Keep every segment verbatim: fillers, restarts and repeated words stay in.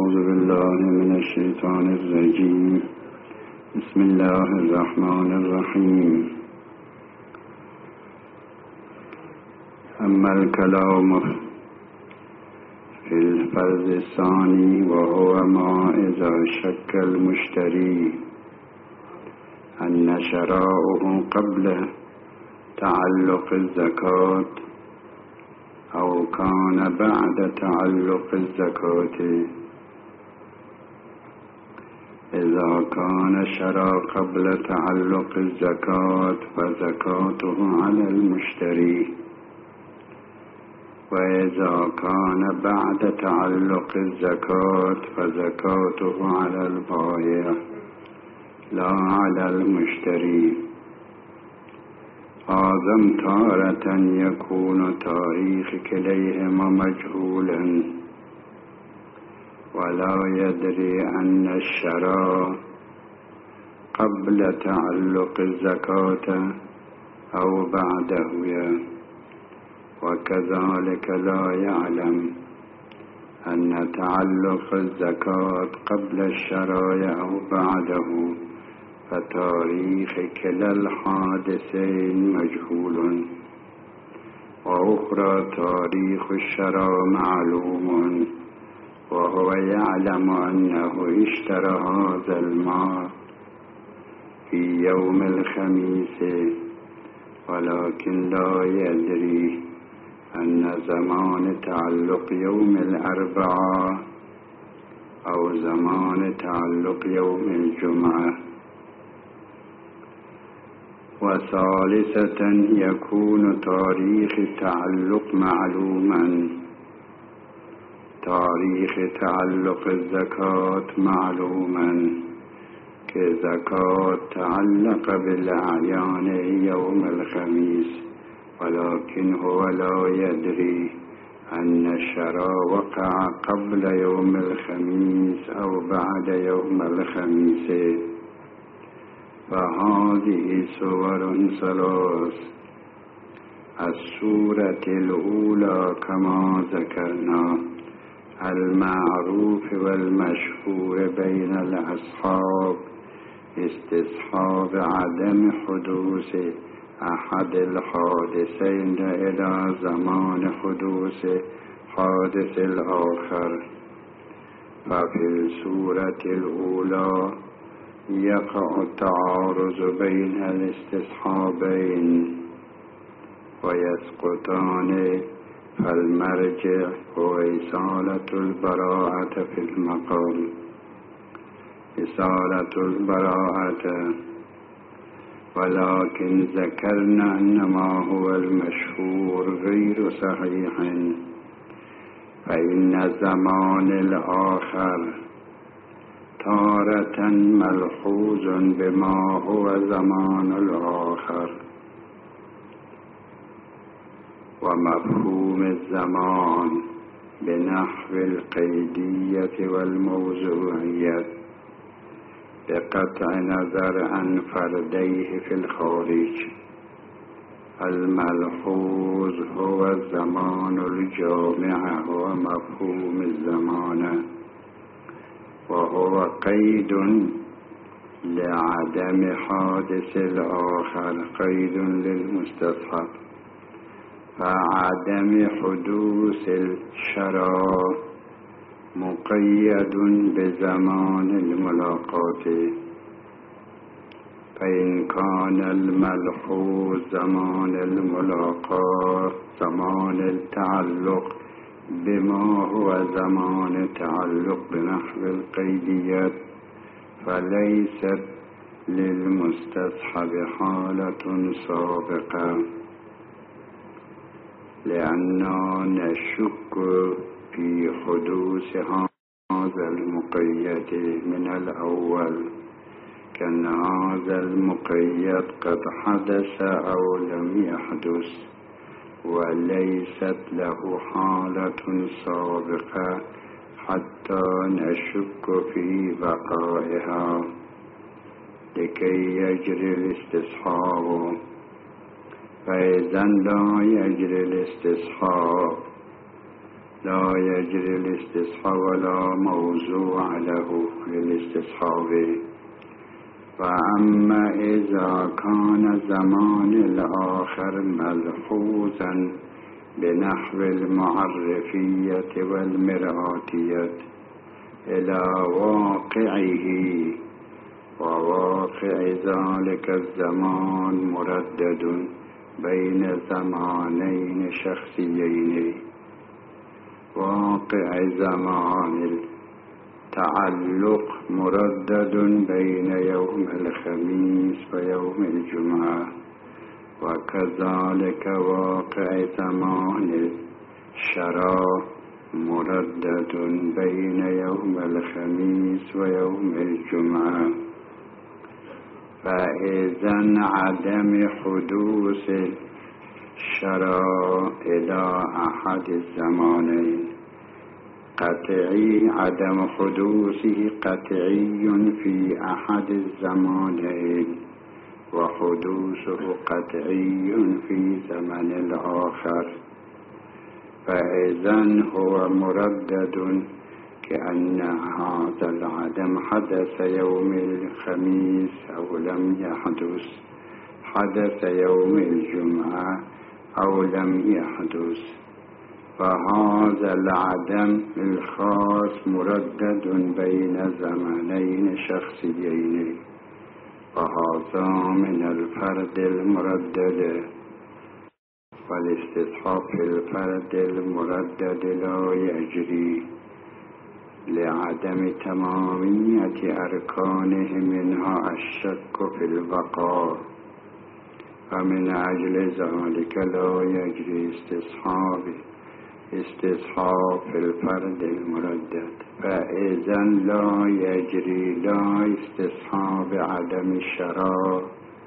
أعوذ بالله من الشيطان الرجيم. بسم الله الرحمن الرحيم. أما الكلام في الفرض الثاني وهو ما إذا شك المشتري أن شراؤه قبل تعلق الزكاة أو كان بعد تعلق الزكاة. إذا كان شرى قبل تعلق الزكاة فزكاته على المشتري، وإذا كان بعد تعلق الزكاة فزكاته على البائع لا على المشتري. أعظم تارة يكون تاريخ كليهما مجهولا ولا يدري أن الشراء قبل تعلق الزكاة أو بعده، وكذلك لا يعلم أن تعلق الزكاة قبل الشراء أو بعده، فتاريخ كلا الحادثين مجهول. وأخرى تاريخ الشراء معلوم، وهو يعلم أنه اشترى هذا المال في يوم الخميس، ولكن لا يدري أن زمان تعلق يوم الأربعاء أو زمان تعلق يوم الجمعة. وثالثة يكون تاريخ التعلق معلوما، تاريخ تعلق الزكاة معلوما، كزكاة تعلق بالأعيان يوم الخميس، ولكن هو لا يدري أن الشراء وقع قبل يوم الخميس أو بعد يوم الخميس. فهذه صور ثلاث: الصورة الأولى كما ذكرنا المعروف والمشهور بين الأصحاب استصحاب عدم حدوث أحد الحادثين إلى زمان حدوث حادث الآخر. ففي الصورة الأولى يقع التعارض بين الاستصحابين ويسقطان، فالمرجع هو إزالة البراءة في المقام. إزالة البراءة، ولكن ذكرنا أن ما هو المشهور غير صحيح، فإن زمان الآخر تارة ملحوظ بما هو زمان الآخر، ومفهوم الزمان بنحو القيدية والموضوعية بقطع نظر عن فرديه في الخارج. الملحوظ هو الزمان الجامع، هو مفهوم الزمان، وهو قيد لعدم حادث الآخر، قيد للمستصحب. فعدم حدوث الشراء مقيد بزمان الملاقات، فإن كان الملحوظ زمان الملاقات زمان التعلق بما هو زمان تعلق بنحو القيدية، فليست للمستصحب حالة سابقة، لأننا نشك في حدوث هذا المقيد من الأول، كأن هذا المقيد قد حدث أو لم يحدث، وليست له حالة سابقة حتى نشك في بقائها لكي يجري الاستصحاب. فإذا لا يجري الاستصحاب لا يجري الاستصحاب ولا موضوع له للاستصحاب. وأما إذا كان زمان الآخر ملحوظا بنحو المعرفية والمرآتية إلى واقعه، وواقع ذلك الزمان مردد بين زمانين شخصيين. واقع زمان التعلق مردد بين يوم الخميس ويوم الجمعة، وكذلك واقع زمان الشراء مردد بين يوم الخميس ويوم الجمعة. فإذن عدم حدوث الشراء إلى أحد الزمانين قطعي، عدم حدوثه قطعي في أحد الزمانين، وحدوثه قطعي في زمن الآخر. فإذن هو مردد كأن هذا العدم حدث يوم الخميس أو لم يحدث، حدث يوم الجمعة أو لم يحدث. فهذا العدم الخاص مردد بين زمانين شخصيين، وهذا من الفرد المردد. والاستصحاب في الفرد المردد لا يجري لعدم تمامية أركانه، منها الشك في البقاء، فمن أجل ذلك لا يجري استصحاب استصحاب في الفرد المردد. فإذا لا يجري لا استصحاب عدم الشراء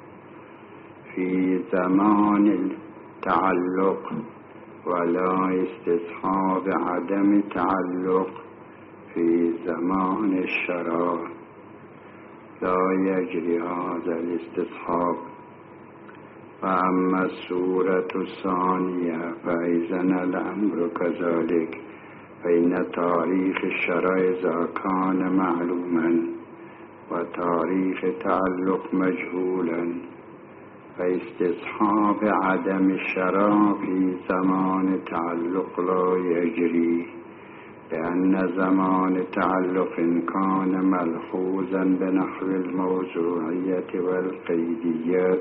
في زمان التعلق، ولا استصحاب عدم التعلق في زمان الشراء. لا يجري هذا الاستصحاب. فأما الصورة الثانية فإذا الأمر كذلك، فإن تاريخ الشراء إذا كان معلوما وتاريخ التعلق مجهولا، فاستصحاب عدم الشراء في زمان التعلق لا يجري، لأن زمان التعلق إن كان ملحوظا بنحو الموضوعية والقيدية،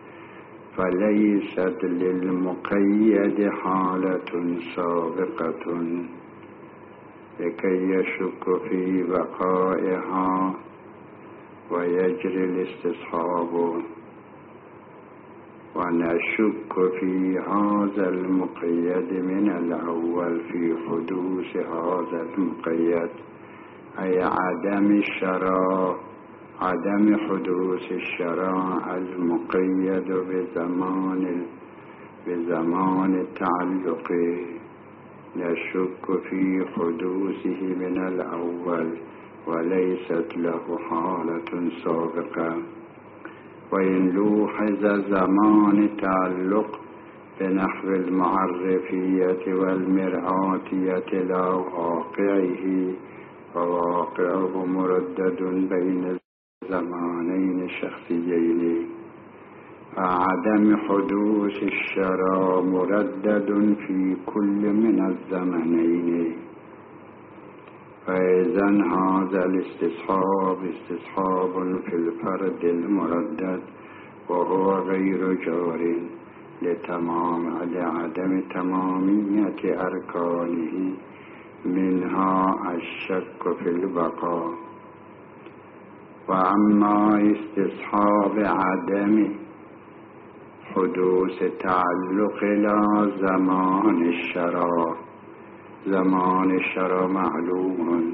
فليست للمقيد حالة سابقة لكي يشك في بقائها ويجري الاستصحاب. ونشك في هذا المقيد من الأول في حدوث هذا المقيد، أي عدم الشراء، عدم حدوث الشراء المقيد بزمان بزمان التعلق. نشك في حدوثه من الأول وليست له حالة سابقة. وإن لوحظ زمان التعلق بنحو المعرفية والمرآتية لا واقعه، فواقعه مردد بين زمانين شخصيين. فعدم حدوث الشراء مردد في كل من الزمنين. فإذا هذا الاستصحاب استصحاب في الفرد المردد، وهو غير جار لتمام لعدم تمامية أركانه، منها الشك في البقاء. وأما استصحاب عدم حدوث تعلق لا زمان الشراء، زمان الشراء معلوم،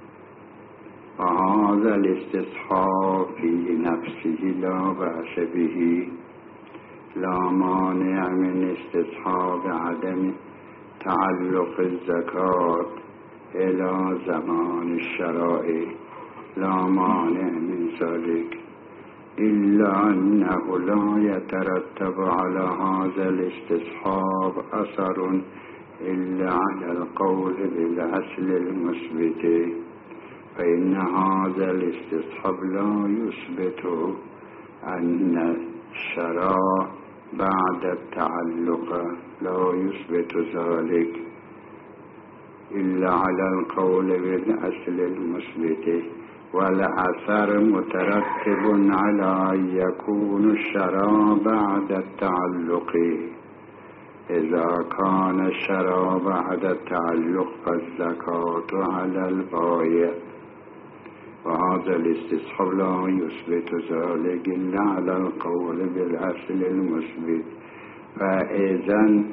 وهذا الاستصحاب في نفسه لا بأس به، لا مانع من استصحاب عدم تعلق الزكاة إلى زمان الشراء، لا مانع من ذلك، إلا أنه لا يترتب على هذا الاستصحاب أثر إلا على القول بالأصل المثبت، فإن هذا الاستصحاب لا يثبت أن الشرع بعد التعلق، لا يثبت ذلك إلا على القول بالأصل المثبت، والأثر مترتب على أن يكون الشرع بعد التعلق. إذا كان الشرع بعد التعلق فالزكاة على البايع، وهذا الاستصحاب لا يثبت ذلك إلا على القول بالأصل المثبت. فإذن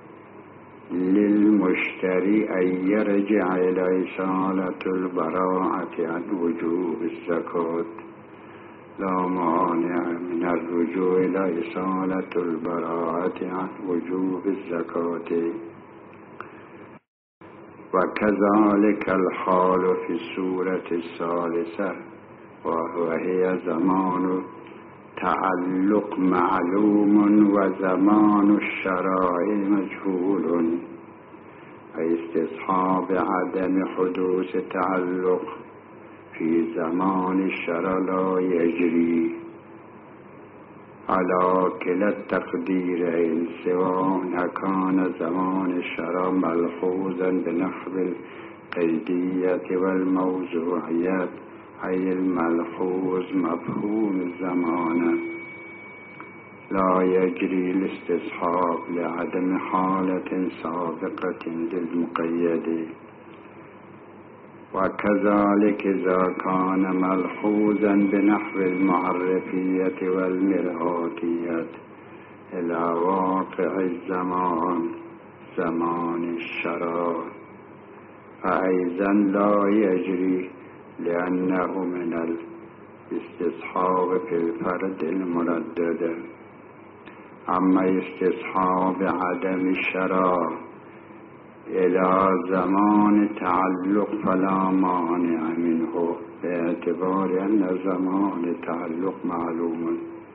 للمشتري أن يرجع إلى إصالة البراءة عن وجوب الزكاة، لا مانع من الرجوع إلى إصالة البراءة عن وجوب الزكاة. وكذلك الحال في السورة الثالثة، وهي زمان تعلق معلوم وزمان الشرائع مجهول، أي استصحاب عدم حدوث تعلق في زمان الشرع لا يجري على كلا التقديرين، سواء كان زمان الشرع ملحوظا بنحو القيدية والموضوعية، أي الملحوظ مفهوم الزمان، لا يجري الاستصحاب لعدم حالة سابقة للمقيد. وكذلك إذا كان ملحوظا بنحو المعرفية والمرآتية إلى واقع الزمان زمان الشرع، فأيضا لا يجري لأنه من الاستصحاب في الفرد المردد. أما استصحاب عدم الشرع إلى زمان تعلق فلا مانع منه، باعتبار أن زمان التعلق معلوم،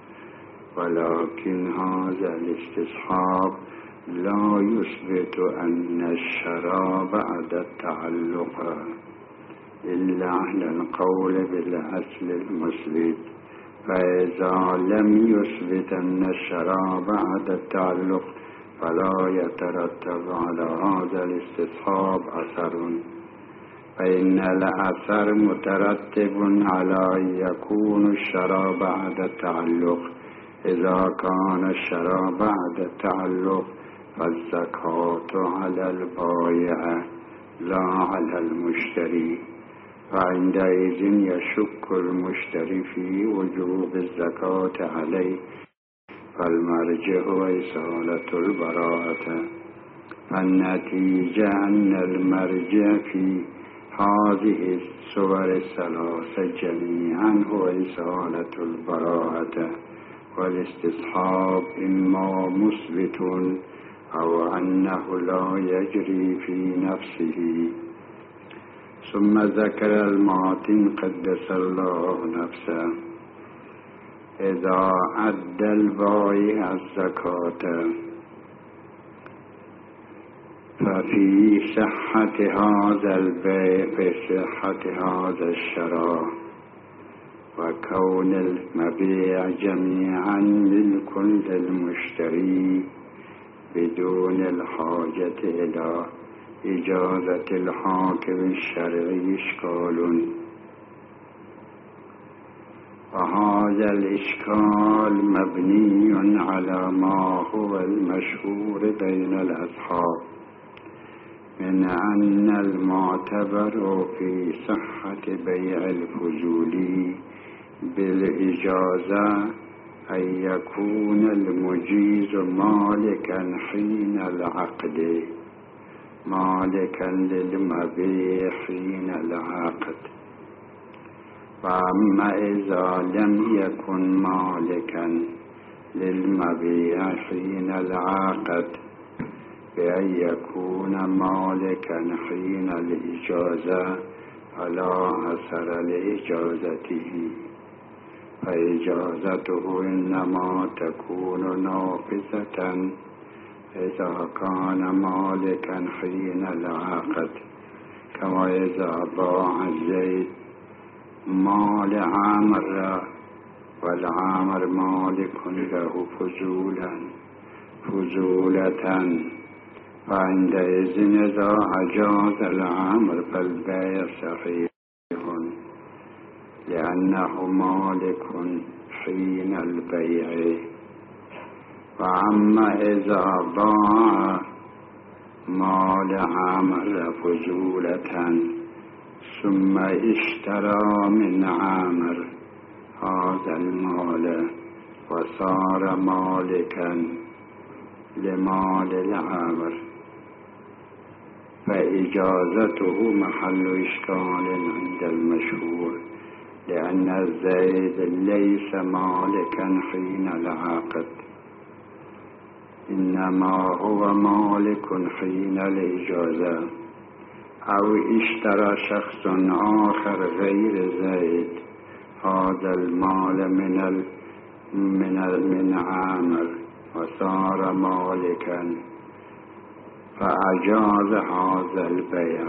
ولكن هذا الاستصحاب لا يثبت أن الشرع بعد التعلق إلا على القول بالأصل المثبت. فإذا لم يثبت أن الشرع بعد التعلق فلا يترتب على هذا الاستصحاب أثر، فإن الأثر مترتب على أن يكون الشرع بعد التعلق. إذا كان الشرع بعد التعلق فالزكاة على البائع لا على المشتري، فعندئذ يشك المشتري في وجوب الزكاة عليه، فالمرجع هو إصالة البراءة. فالنتيجة أن المرجع في هذه الصور الثلاثة جميعا هو إصالة البراءة، والاستصحاب إما مثبت أو أنه لا يجري في نفسه. ثم ذكر المعطي قدس الله نفسه: إذا أدى البائع الزكاة ففي صحة هذا البيع في صحة هذا الشراء، وكون المبيع جميعا ملك للمشتري بدون الحاجة إلى إجازة الحاكم الشرعي إشكال، وهذا الإشكال مبني على ما هو المشهور بين الأصحاب من أن المعتبر في صحة بيع الفضولي بالإجازة أن يكون المجيز مالكا حين العقد، مالكا للمبيع حين العقد. فأما إذا لم يكن مالكا للمبيع حين العقد بأن يكون مالكا حين الإجازة فلا أثر لإجازته، فإجازته إنما تكون نافذة إذا كان مالكا حين العقد، كما إذا باع زيد مال عامر والعامر مالك له فزولا فزولة، فعندئذ إذا أجاز العامر فالبيع صحيح لأنه مالك حين البيع. وأما إذا باع مال عامر فزولة ثم اشترى من عامر هذا المال وصار مالكا لمال العامر، فإجازته محل إشكال عند المشهور، لأن الزيد ليس مالكا حين العقد، إنما هو مالك حين الإجازة. أو اشترى شخص آخر غير زيد هذا المال من ال من ال من عامر وصار مالكا، فأجاز هذا البيع،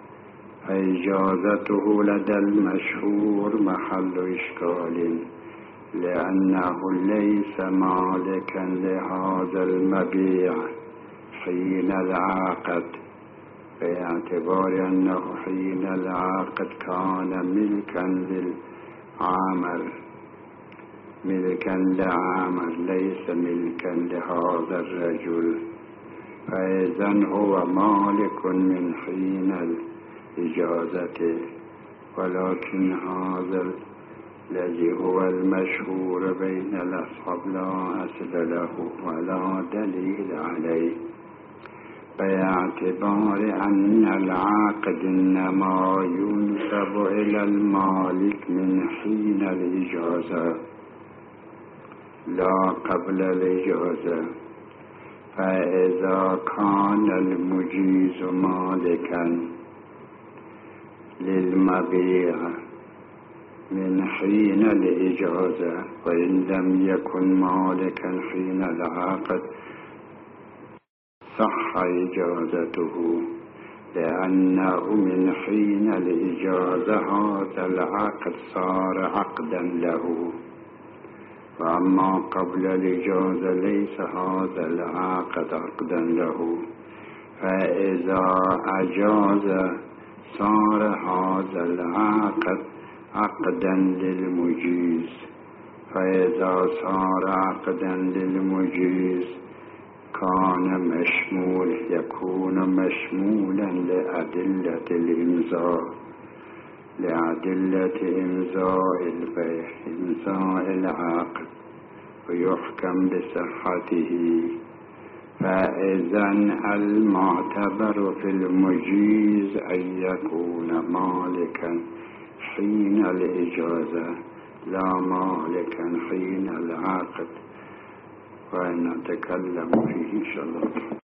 فإجازته لدى المشهور محل إشكال، لأنه ليس مالكا لهذا المبيع حين العقد، باعتبار أنه حين العقد كان ملكا للعامر ملكا لعامر ليس ملكا لهذا الرجل، فإذن هو مالك من حين الإجازة. ولكن هذا الذي هو المشهور بين الأصحاب لا أصل له ولا دليل عليه، باعتبار أن العقد إنما ينسب إلى المالك من حين الإجازة لا قبل الإجازة. فإذا كان المجيز مالكا للمبيع من حين الإجازة وإن لم يكن مالكا حين العقد صح إجازته، لأنه من حين الإجازة هذا العقد صار عقدا له، وأما قبل الإجازة ليس هذا العقد عقدا له، فإذا أجاز صار هذا العقد عقدا للمجيز، فإذا صار عقدا للمجيز كان مشمول يكون مشمولا لأدلة الإمضاء لأدلة إمضاء البيع إمضاء العقد ويحكم بصحته. فإذن المعتبر في المجيز أن يكون مالكا حين الإجازة لا مالكا حين العقد، ونتكلم فيه إن شاء الله.